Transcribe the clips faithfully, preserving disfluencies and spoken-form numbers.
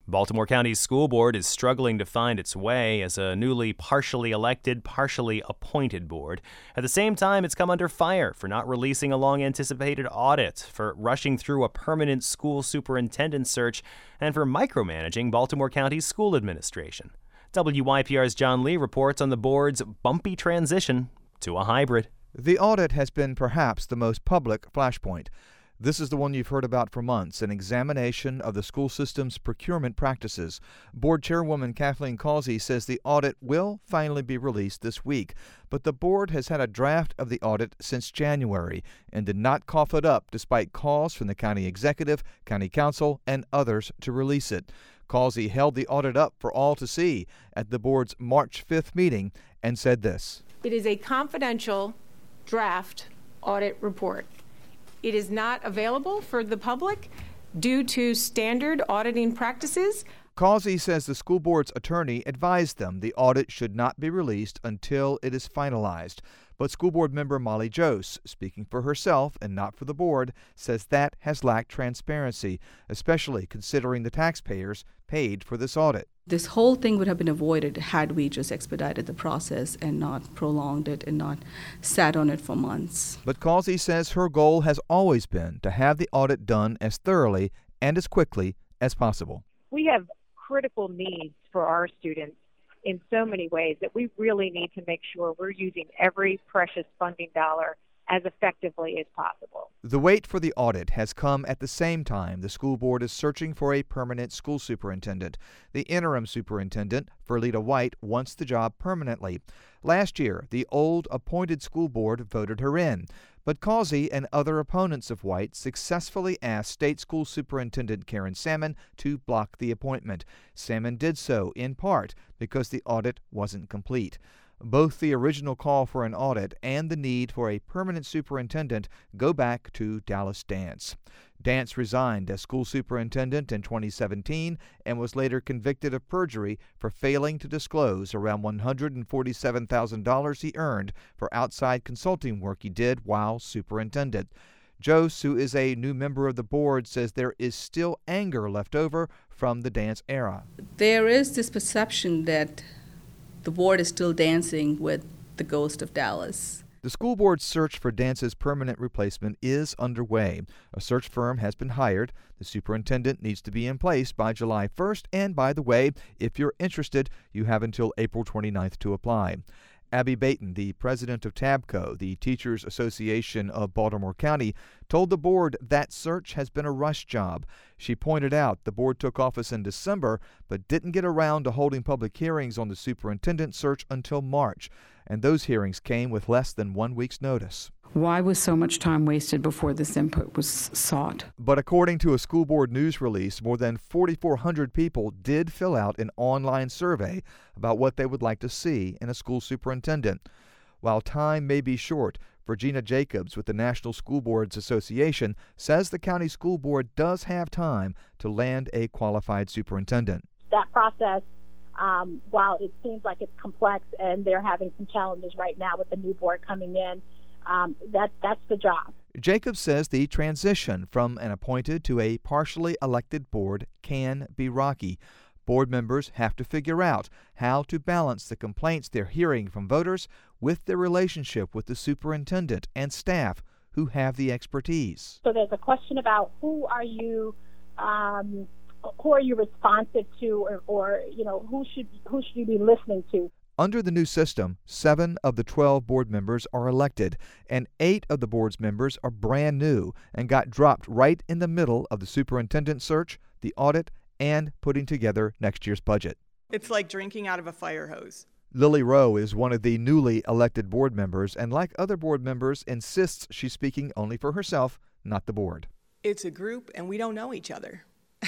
Baltimore County's school board is struggling to find its way as a newly partially elected, partially appointed board. At the same time, it's come under fire for not releasing a long-anticipated audit, for rushing through a permanent school superintendent search, and for micromanaging Baltimore County's school administration. W Y P R's John Lee reports on the board's bumpy transition to a hybrid. The audit has been perhaps the most public flashpoint. This is the one you've heard about for months, an examination of the school system's procurement practices. Board Chairwoman Kathleen Causey says the audit will finally be released this week, but the board has had a draft of the audit since January and did not cough it up despite calls from the county executive, county council, and others to release it. Causey held the audit up for all to see at the board's March fifth meeting and said this. It is a confidential draft audit report. It is not available for the public due to standard auditing practices. Causey says the school board's attorney advised them the audit should not be released until it is finalized. But school board member Molly Jose, speaking for herself and not for the board, says that has lacked transparency, especially considering the taxpayers paid for this audit. This whole thing would have been avoided had we just expedited the process and not prolonged it and not sat on it for months. But Causey says her goal has always been to have the audit done as thoroughly and as quickly as possible. We have critical needs for our students in so many ways that we really need to make sure we're using every precious funding dollar as effectively as possible. The wait for the audit has come at the same time the school board is searching for a permanent school superintendent. The interim superintendent, Ferlita White, wants the job permanently. Last year, the old appointed school board voted her in, but Causey and other opponents of White successfully asked State School Superintendent Karen Salmon to block the appointment. Salmon did so, in part, because the audit wasn't complete. Both the original call for an audit and the need for a permanent superintendent go back to Dallas Dance. Dance resigned as school superintendent in twenty seventeen and was later convicted of perjury for failing to disclose around one hundred forty-seven thousand dollars he earned for outside consulting work he did while superintendent. Jose, who is a new member of the board, says there is still anger left over from the Dance era. There is this perception that the board is still dancing with the ghost of Dallas. The school board's search for Dance's permanent replacement is underway. A search firm has been hired. The superintendent needs to be in place by July first, and by the way, if you're interested, you have until April twenty-ninth to apply. Abby Baton, the president of TABCO, the Teachers Association of Baltimore County, told the board that search has been a rush job. She pointed out the board took office in December but didn't get around to holding public hearings on the superintendent search until March, and those hearings came with less than one week's notice. Why was so much time wasted before this input was sought? But according to a school board news release, more than forty-four hundred people did fill out an online survey about what they would like to see in a school superintendent. While time may be short, Virginia Jacobs with the National School Boards Association says the county school board does have time to land a qualified superintendent. That process, um, while it seems like it's complex and they're having some challenges right now with the new board coming in, Um, that that's the job. Jacobs says the transition from an appointed to a partially elected board can be rocky. Board members have to figure out how to balance the complaints they're hearing from voters with their relationship with the superintendent and staff who have the expertise. So there's a question about who are you, um, who are you responsive to, or, or you know who should who should you be listening to? Under the new system, seven of the twelve board members are elected, and eight of the board's members are brand new and got dropped right in the middle of the superintendent search, the audit, and putting together next year's budget. It's like drinking out of a fire hose. Lily Rowe is one of the newly elected board members, and like other board members, insists she's speaking only for herself, not the board. It's a group, and we don't know each other.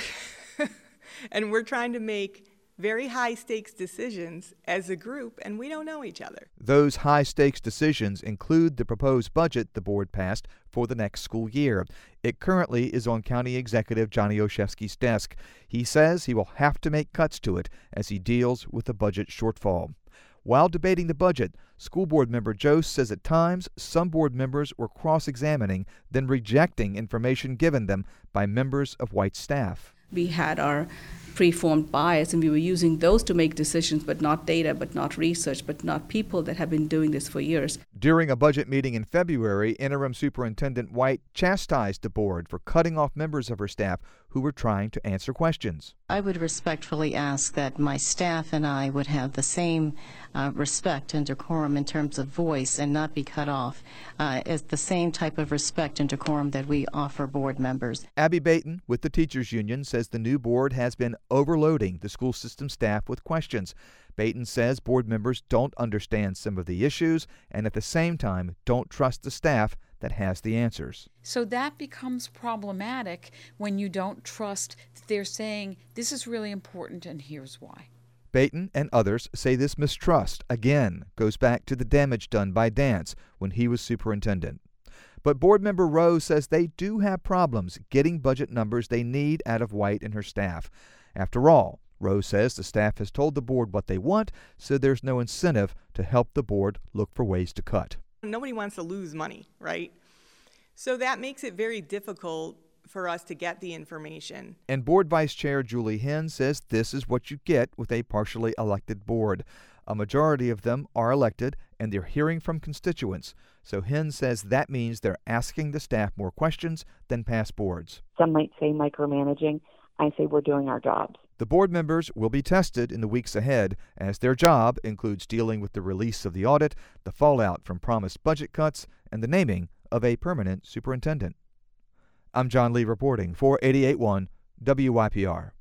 And we're trying to make very high-stakes decisions as a group, and we don't know each other. Those high-stakes decisions include the proposed budget the board passed for the next school year. It currently is on County Executive Johnny Olszewski's desk. He says he will have to make cuts to it as he deals with the budget shortfall. While debating the budget, school board member Jose says at times some board members were cross-examining, then rejecting information given them by members of White's staff. We had our preformed bias, and we were using those to make decisions, but not data, but not research, but not people that have been doing this for years. During a budget meeting in February, Interim Superintendent White chastised the board for cutting off members of her staff who were trying to answer questions. I would respectfully ask that my staff and I would have the same uh, respect and decorum in terms of voice and not be cut off uh, as the same type of respect and decorum that we offer board members. Abby Baton with the Teachers Union says the new board has been overloading the school system staff with questions. Baton says board members don't understand some of the issues and at the same time don't trust the staff that has the answers. So that becomes problematic when you don't trust that they're saying, this is really important and here's why. Baton and others say this mistrust, again, goes back to the damage done by Dance when he was superintendent. But board member Rose says they do have problems getting budget numbers they need out of White and her staff. After all, Rose says the staff has told the board what they want, so there's no incentive to help the board look for ways to cut. Nobody wants to lose money, right? So that makes it very difficult for us to get the information. And Board Vice Chair Julie Henn says this is what you get with a partially elected board. A majority of them are elected, and they're hearing from constituents. So Henn says that means they're asking the staff more questions than past boards. Some might say micromanaging. I say we're doing our jobs. The board members will be tested in the weeks ahead, as their job includes dealing with the release of the audit, the fallout from promised budget cuts, and the naming of a permanent superintendent. I'm John Lee reporting for eighty-eight point one W Y P R.